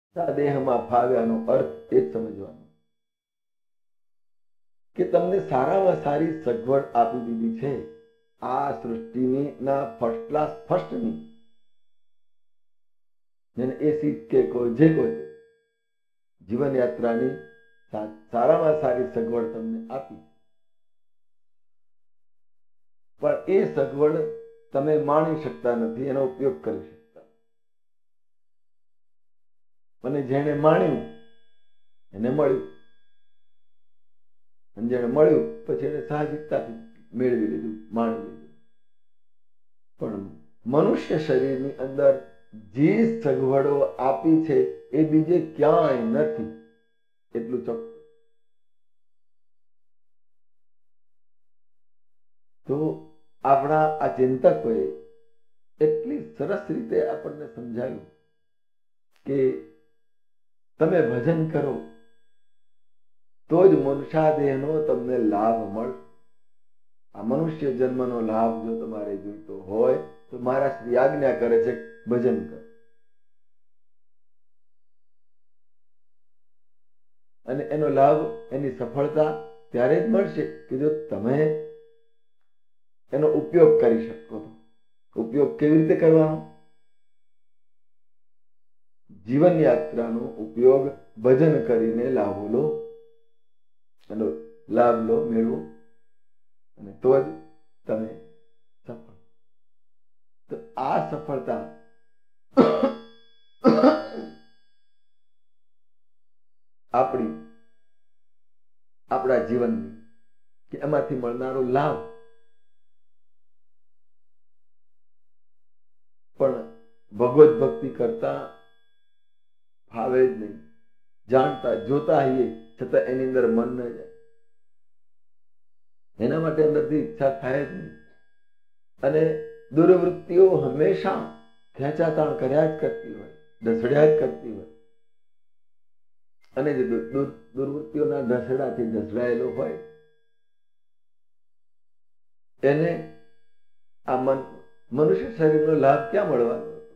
દેહમાં ફાવ્યાનો અર્થ એ જ સમજવાનો કે તમને સારામાં સારી સગવડ આપી દીધી છે આ સૃષ્ટિની ના ફર્સ્ટ ક્લાસ ફર્સ્ટની, જેને એસી કે કોઈ જે કોઈ જીવન યાત્રાની સારામાં સારી સગવડ તમને આપી, પણ એ સગવડ તમે માણી શકતા નથી, એનો ઉપયોગ કરી શકતા. અને જેને માણ્યું એને મળ્યું, અને જેને મળ્યું પછી એને સાહજિકતાથી મેળવી લીધું, માણી લીધું. પણ મનુષ્ય શરીરની અંદર જે સગવડો આપી છે એ બીજે ક્યાંય નથી, એટલું ચોક્કસ. તો આપણા આ ચિંતકોએ એટલી સરસ રીતે આપણને સમજાવ્યું કે તમે ભજન કરો તો જ મનુષ્યાદેહનો તમને લાભ મળશે. આ મનુષ્ય જન્મનો લાભ જો તમારે જોઈતો હોય તો મારા શ્રી આજ્ઞા કરે છે ભજન કરો. અને એનો લાભ, એની સફળતા ત્યારે જ મળશે કે જો તમે એનો ઉપયોગ કરી શકો. ઉપયોગ કેવી રીતે કરવાનો? જીવન યાત્રાનો ઉપયોગ ભજન કરીને લાભો લો, એનો લાભ લો, મેળવો, અને તો જ તમે સફળ. તો આ સફળતા આપણા જીવનની કે એમાંથી મળનારો લાભ પણ ભગવત ભક્તિ કરતા ફાવે જ નહીં. જાણતા જોતા હોઈએ છતાં એની અંદર મન ન જાય, એના માટે અંદરથી ઈચ્છા થાય જ નહીં. અને દુર્વૃત્તિઓ હંમેશા ખેંચાતાણ કર્યા જ કરતી હોય, ઢસડ્યા જ કરતી હોય. અને જે દુર્વૃત્તિઓના ઢસડાથી ઢસડાયેલો હોય એને આ મનુષ્ય શરીરનો લાભ ક્યાં મળવાનો હતો?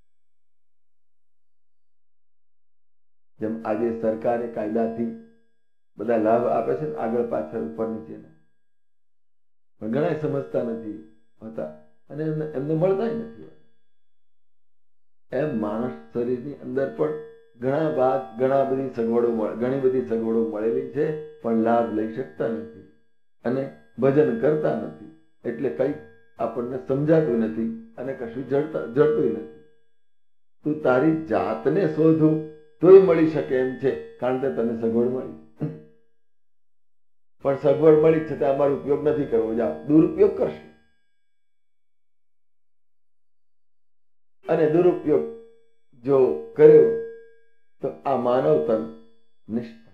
જેમ આજે સરકારે કાયદાથી બધા લાભ આપે છે ને, આગળ પાછળ ઉપર નીચેના, પણ ઘણા સમજતા નથી હોતા અને એમને મળતા નથી. એમ માણસ શરીરની અંદર પણ ઘણી બધી સગવડો મળેલી છે, પણ લાભ લઈ શકતા નથી અને ભજન કરતા નથી. એટલે કઈ આપણને સમજાતું નથી અને કશું જડતું નથી. તું તારી જાતને શોધું તોય મળી શકે એમ છે, કારણ કે તને સગવડ મળી. પણ સગવડ મળી છતાં અમારો ઉપયોગ નથી કરવો, જાઓ દુરુપયોગ કરશે. અને દુરુપયોગ જો કર્યો તો આ માનવ તન નિષ્ફળ.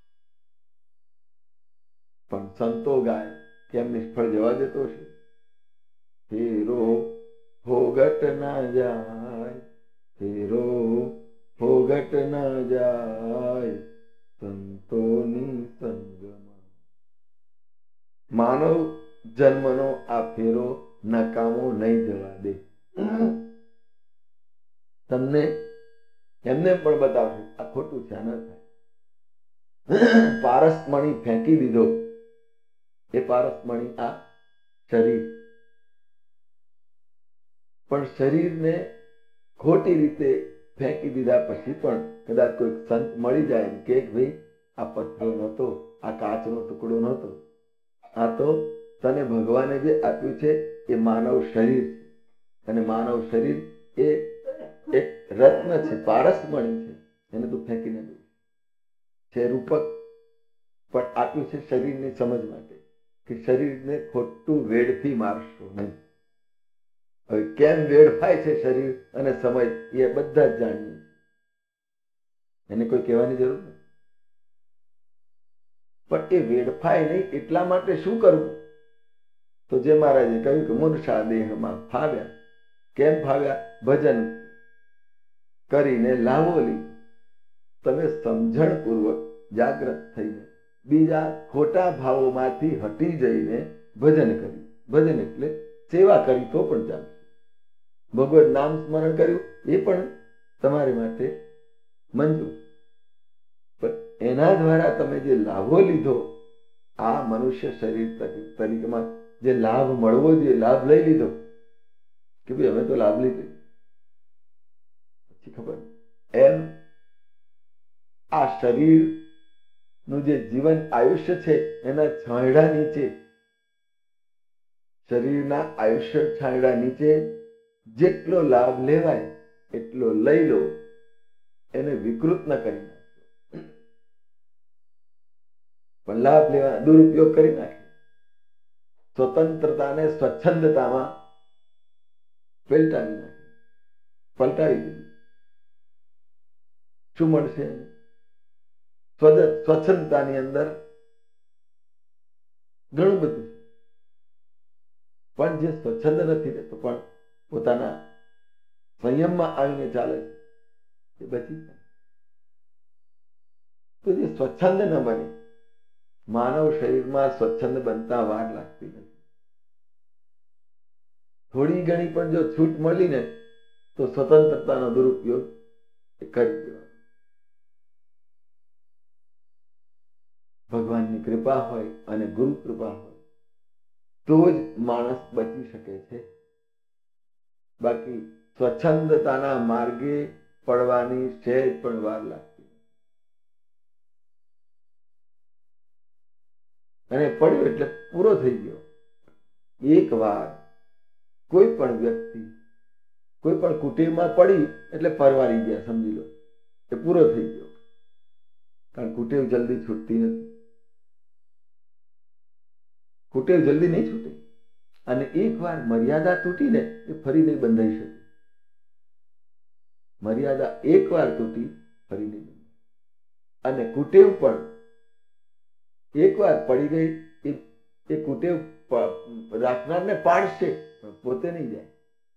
પણ સંતો ગાય કેમ નિષ્ફળ જવા દેતો છે? હેરો ભોગટ ના જાય, હેરો ભોગટ ના જાય સંતોની સંગમાં. માનવ જન્મનો આ ફેરો નકામો નહીં જવા દે. તમને એમને પણ બતાવશે આ ખોટું છે, ન થાય. પારસમણી ફેંકી દીધો, એ પારસમણી આ શરીર, પણ શરીરને ખોટી રીતે ફેંકી દીધા પછી પણ કદાચ કોઈ સંત મળી જાય કે ભાઈ આ પથ્થર નહોતો, આ કાચનો ટુકડો નહોતો, આ તો તને ભગવાને જે આપ્યું છે એ માનવ શરીર છે. અને માનવ શરીર એ એક રત્ન છે, પારસમણી છે, એને તું ફેંકીને દે છે. રૂપક પણ આપ્યું છે શરીરની સમજ માટે કે શરીરને ખોટું વેડફી મારશો નહીં. હવે કેમ વેડફાય છે શરીર અને સમય એ બધા જ જાણીએ, એને કોઈ કહેવાની જરૂર નથી. પણ એ વેડફાય નહીં એટલા માટે શું કરવું? તો જે મહારાજે કહ્યું કે મનુષ્ય દેહમાં ફાવ્યા. કેમ ફાવ્યા? ભજન કરીને લાવો લીધો. તમે સમજણપૂર્વક જાગ્રત થઈને બીજા ખોટા ભાવોમાંથી હટી જઈને ભજન કર્યું. ભજન એટલે સેવા કરી તો પણ ચાલશે. ભગવત નામ સ્મરણ કર્યું એ પણ તમારી માટે મંજૂર, પણ એના દ્વારા તમે જે લાભો લીધો, આ મનુષ્ય શરીર તરીકેમાં જે લાભ મળવો જોઈએ, લાભ લઈ લીધો કે ભાઈ અમે તો લાભ લીધો, પછી ખબર એમ આ શરીર નું જે જીવન આયુષ્ય છે એના છાંયડા નીચે, શરીરના આયુષ્ય છાંયડા નીચે જેટલો લાભ લેવાય એટલો લઈ લો, એને વિકૃત ન કરી નાખ્યો, પણ લાભ લેવા દુરુપયોગ કરી નાખ્યો, સ્વતંત્રતાને સ્વચ્છંદતામાં પલટાવી નાખી, પલટાવી દીધી. શું મળશે? સ્વચ્છંદતાની અંદર ઘણું બધું, પણ જે સ્વચ્છંદ નથી રહેતો પણ પોતાના સંયમમાં આવીને ચાલે છે એ બચી જાય. તો જે સ્વચ્છંદ ન બને, માનવ શરીરમાં સ્વચ્છંદ બનતા વાર લાગતી નથી. થોડી ઘણી પણ જો છૂટ મળી ને તો સ્વતંત્રતાનો દુરુપયોગ કરી દેવાનો. ભગવાનની કૃપા હોય અને ગુરુ કૃપા હોય તો જ માણસ બચી શકે છે. બાકી સ્વચ્છંદતાના માર્ગે પડવાની સહેજ પણ વાર લાગતી અને પડ્યો એટલે પૂરો થઈ ગયો. એક વાર કોઈ પણ વ્યક્તિ કોઈ પણ કુટીરમાં પડી એટલે પરવારી ગયા, સમજી લો એ પૂરો થઈ ગયો. કારણ કુટેવ જલ્દી છૂટતી નથી, કુટેવ જલ્દી નહીં છૂટે, અને એક વાર મર્યાદા તૂટીને એ ફરી નહીં બંધાઈ શકે. મર્યાદા એક વાર તૂટી ફરી નહીં બંધાય. અને કુટેવ પણ એક વાર પડી ગઈ એ કુટેવ રાખનારને પાડશે પણ પોતે નહીં જાય.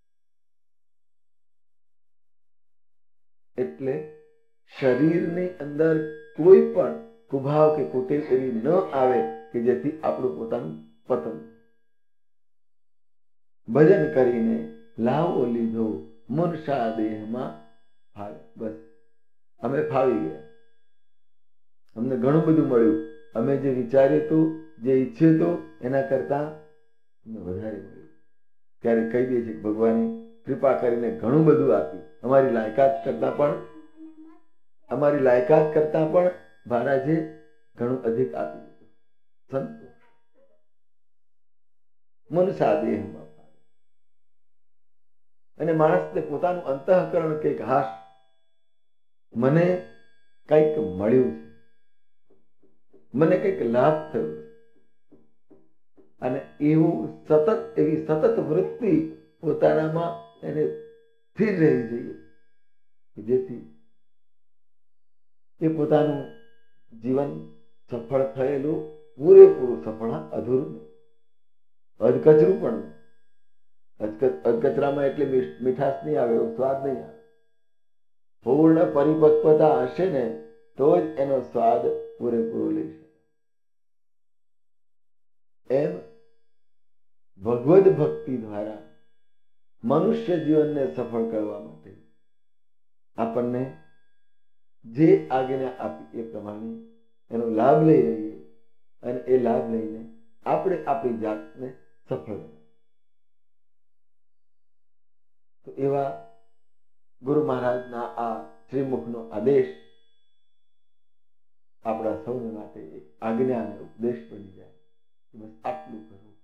એટલે શરીરની અંદર કોઈ પણ કુભાવ કે કુટેવ એવી ન આવે કે જેથી આપણું પોતાનું પતન. ભજન કરીને લાવો લીધો મનુષ્ય દેહમાં ફાવે. બસ અમે ફાવી ગયા, અમને ઘણું બધું મળ્યું. અમે જે વિચાર્યું હતું, જે ઈચ્છ્યું હતું એના કરતા અમને વધારે મળ્યું. ત્યારે કહી દે છે કે ભગવાને કૃપા કરીને ઘણું બધું આપ્યું. અમારી લાયકાત કરતા પણ મહારાજે ઘણું અધિક આપી દીધું. સંતોષ મનુષ્ય દેહમાં ફાવે. અને માણસને પોતાનું અંતઃકરણ કંઈક હાશ, મને કંઈક મળ્યું છે, મને કંઈક લાભ થયો છે, અને એવી સતત વૃત્તિ પોતાનામાં એને સ્થિર રહેવી જોઈએ કે જેથી એ પોતાનું જીવન સફળ થયેલું પૂરેપૂરું સફળ, અધૂરું નહીં, અધકચરું પણ નહીં. અધકચરામાં એટલે મીઠાશ નહીં આવે, એવો સ્વાદ નહીં આવે. પૂર્ણ પરિપક્વતા હશે ને તો જ એનો સ્વાદ પૂરેપૂરો લઈ શકે. એમ ભગવદ ભક્તિ દ્વારા મનુષ્ય જીવનને સફળ કરવા માટે આપણને જે આજ્ઞા આપી એ પ્રમાણે એનો લાભ લઈ રહીએ, અને એ લાભ લઈને આપણે આપણી જાતને સફળ બનાવીએ. તો એવા ગુરુ મહારાજના આ શ્રીમુખનો આદેશ આપણા સૌને માટે એક આજ્ઞા અને ઉપદેશ બની જાય. બસ આટલું કરવું.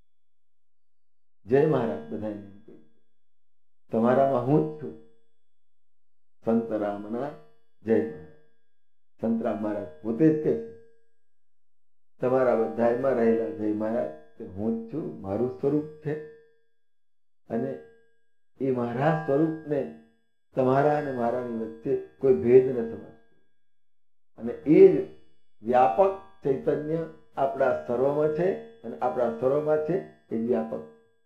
જય મહારાજ. બધાને તમારામાં હું જ છું. સંતરામના જય મહારાજ. સંતરામ મહારાજ પોતે જ કહે છે તમારા બધામાં રહેલા જય મહારાજ હું જ છું, મારું સ્વરૂપ છે. અને એ મારા સ્વરૂપને તમારા અને મારાની વચ્ચે કોઈ ભેદ ન સમજતો. અને એ જ વ્યાપક ચૈતન્ય આપણા સર્વમાં છે, અને આપણા સર્વમાં છે એ વ્યાપક.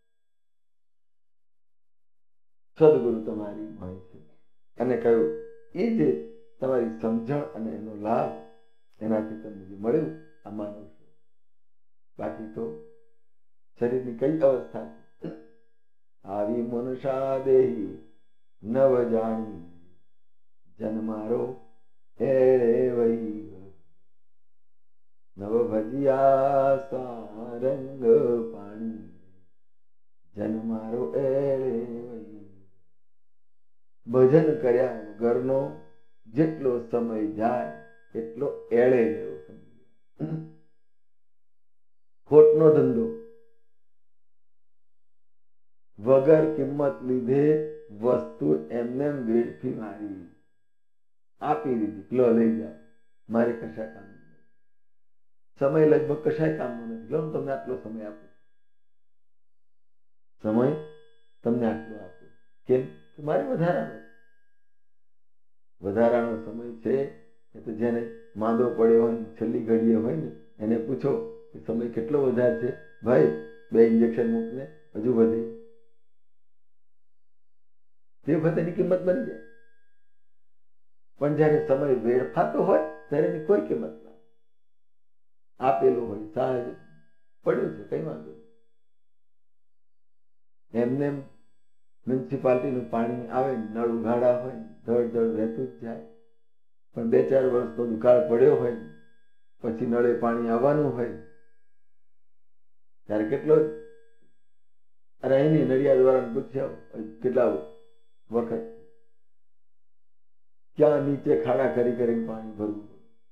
સદગુરુ તમારી હોય છે. અને કહ્યું એ જે તમારી સમજણ અને એનો લાભ એનાથી તમને જે મળ્યું આ માનવ છે. બાકી તો શરીરની કઈ અવસ્થા છે? આવી મનુષ્યા દેહી નવ જાણી જન્મ મારો એળે વહી નવ ભજિયા સારંગ પાણી જન મારો એળે વહી. ભજન કર્યા વગરનો જેટલો સમય જાય એટલો એળે લેવો. ખોટનો ધંધો, વગર કિંમત લીધે વસ્તુ એમને વેડફી મારી, આપી દીધી, લો લઈ જાઓ, મારે કશા કામ નથી. સમય લગભગ કશાય કામનો નથી. લો તમને આટલો સમય આપું, સમય તમને આટલો આપું. કેમ? મારે વધારાનો સમય છે. એ તો જેને માંદો પડ્યો હોય, છેલ્લી ઘડીએ હોય ને, એને પૂછો કે સમય કેટલો વધારે છે. ભાઈ 2 ઇન્જેક્શન મૂકને, હજુ વધે. તે વખત એની કિંમત બની જાય. પણ જયારે સમય વેડફાતો હોય ત્યારે એની કોઈ કિંમત ના. આપેલું હોય, સહજ પડ્યું છે, કઈ વાંધો નહીં. એમને મ્યુનિસિપાલિટીનું પાણી આવે, નળ ઉઘાડા હોય, ધડ ધડ વહેતું જ જાય. પણ 2-4 વર્ષનો દુકાળ પડ્યો હોય, પછી નળે પાણી આવવાનું હોય ત્યારે કેટલો. અરે અહીંની નડિયાદ વાળાને પૂછ્યા કેટલા વખત ક્યાં નીચે ખાડા કરી કરીને પાણી ભરવું.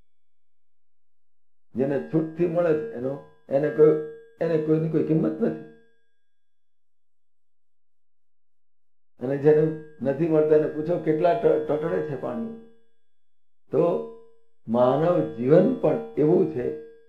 જેને છૂટથી મળે છે એને કોઈની કોઈ કિંમત નથી. અને જેને નથી મળતા એને પૂછો કેટલા ટટળે છે પાણી. તો માનવ જીવન પણ એવું છે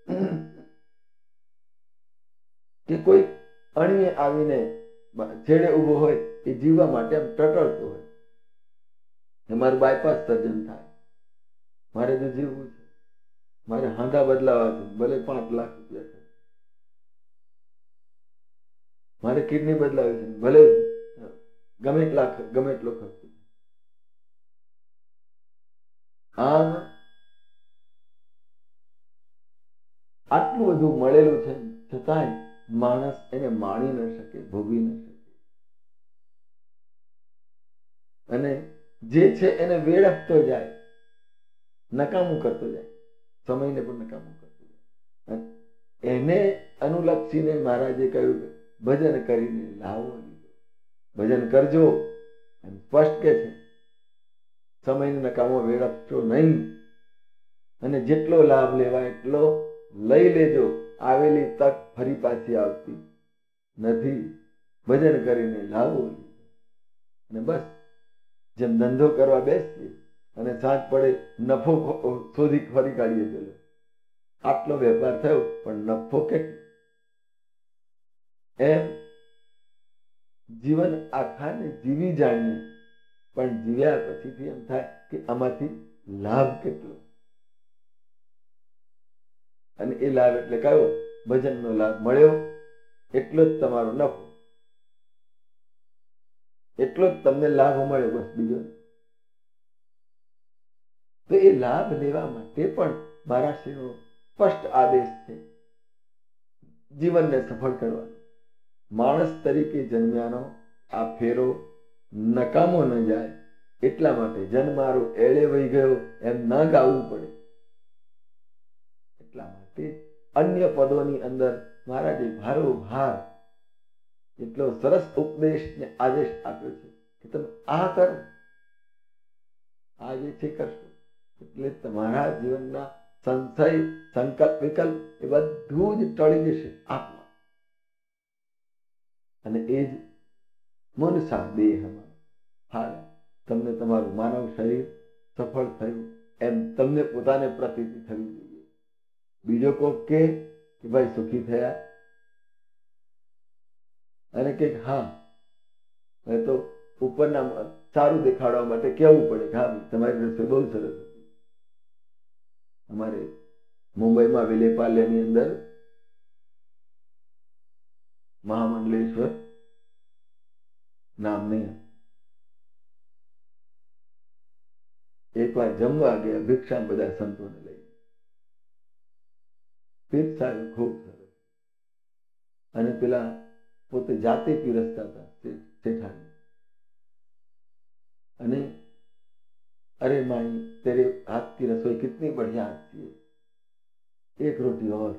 કે કોઈ અણીએ આવીને છેડે ઉભો હોય એ જીવવા માટે આમ ટટળતો હોય. મારું બાયપાસ સર્જન થાય, મારે તો જીવવું છે, મારે હાંધા બદલાવા છે, ભલે 5 લાખ રૂપિયા થાય. મારે કિડની બદલાવી છે, ભલે ગમે એટલો ખર્ચ. આમ આટલું બધું મળેલું છે છતાંય માણસ એને માણી ન શકે, ભોગવી ન શકે. અને જે છે એને વેડફતો જાય, નકામું કરતો જાય, સમયને પણ નકામું કરતો જાય. એને અનુલક્ષીને મહારાજે કહ્યું કે ભજન કરીને લાવો લીધો. ભજન કરજો, એમ સ્પષ્ટ કે છે. સમયને નકામો વેડફશો નહીં, અને જેટલો લાભ લેવાય એટલો લઈ લેજો. આવેલી તક ફરી પાછી આવતી નથી. ભજન કરીને લાવો લીધો. અને બસ જેમ ધંધો કરવા બેસીએ અને સાંજ પડે નફો શોધી ફરી કાઢીએ, પેલો આટલો વેપાર થયો પણ નફો કેટલો. એમ જીવન આખાને જીવી જાણીએ, પણ જીવ્યા પછીથી એમ થાય કે આમાંથી લાભ કેટલો. અને એ લાભ એટલે કયો? ભજનનો લાભ મળ્યો એટલો જ તમારો નફો, એટલો જ તમને લાભ મળ્યો, બસ બીજો. તો એ લાભ લેવા માટે પણ મહારાજશ્રીનો સ્પષ્ટ આદેશ છે, જીવનને સફળ કરવાનો. માણસ તરીકે જન્મ્યાનો આ ફેરો નકામો ન જાય એટલા માટે જન મારો એળે વહી ગયો એમ ન ગાવું પડે. એટલા માટે અન્ય પદોની અંદર મહારાજે ભારોભાર એટલો સરસ ઉપદેશ ને આદેશ આપ્યો છે કે તમે આ કરો, આ જે છે કરશો એટલે તમારા જીવનના સંશય, સંકલ્પ, વિકલ્પ એ બધું જ ટળી જશે આત્મા. અને એ જ મનસા દેહમાં હાલ તમને તમારું માનવ શરીર સફળ થયું એમ તમને પોતાને પ્રતીતિ થવી જોઈએ. બીજો કોક કે ભાઈ સુખી થયા, અને કે હા એ તો ઉપરના સારું દેખાડવા માટે કેવું પડે કે હા તમારી રસોઈ બહુ સરસ હતી. અમારે મુંબઈમાં વિલેપાલ્યની અંદર મહામંડલેશ્વર નામની એકવાર જમવા ગયા ભિક્ષા બધા સંતોને લઈ. પીરસાયું ખૂબ સરસ, અને પેલા પોતે જાતે પીરસતા હતા શેઠાણી. અને अरे माई तेरे हाथ की रसोई कितनी बढ़िया आती है, एक रोटी और,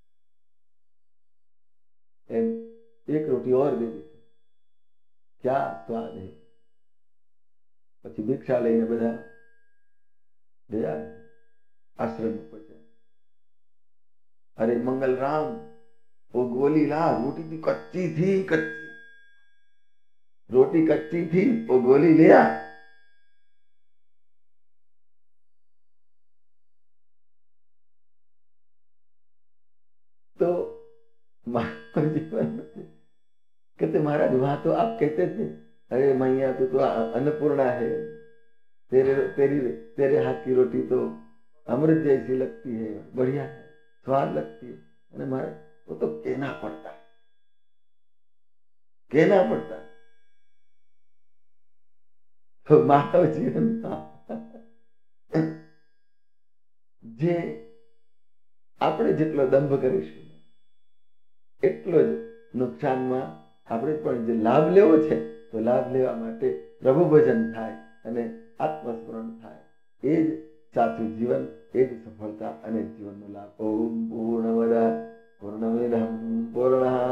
एक रोटी और दे दी, क्या स्वाद है। પછી ભિક્ષા લઈને બધા ગયા આશ્રમ પહોંચ્યા। अरे मंगल राम, वो गोली ला, रोटी भी कच्ची थी, कच्ची रोटी कच्ची थी, वो गोली ले आ। तो मानव जीवन कहते महाराज वहां तो आप कहते थे अरे मैया तो अन्नपूर्णा है, तेरे हाथ की रोटी तो अमृत जैसी लगती है, बढ़िया है, स्वाद लगती है। अरे महाराज वो तो कहना पड़ता है, कहना पड़ता है। तो मानव जीवन जे આપણે જેટલો દંભ કરીશું એટલો જ નુકસાનમાં આપણે પણ જે લાભ લેવો છે તો લાભ લેવા માટે પ્રભુ ભજન થાય અને આત્મસ્મરણ થાય, એ જ સાચું જીવન, એ જ સફળતા અને જીવનનો લાભ। ઓમ પૂર્ણમદ પૂર્ણમિદં પૂર્ણાત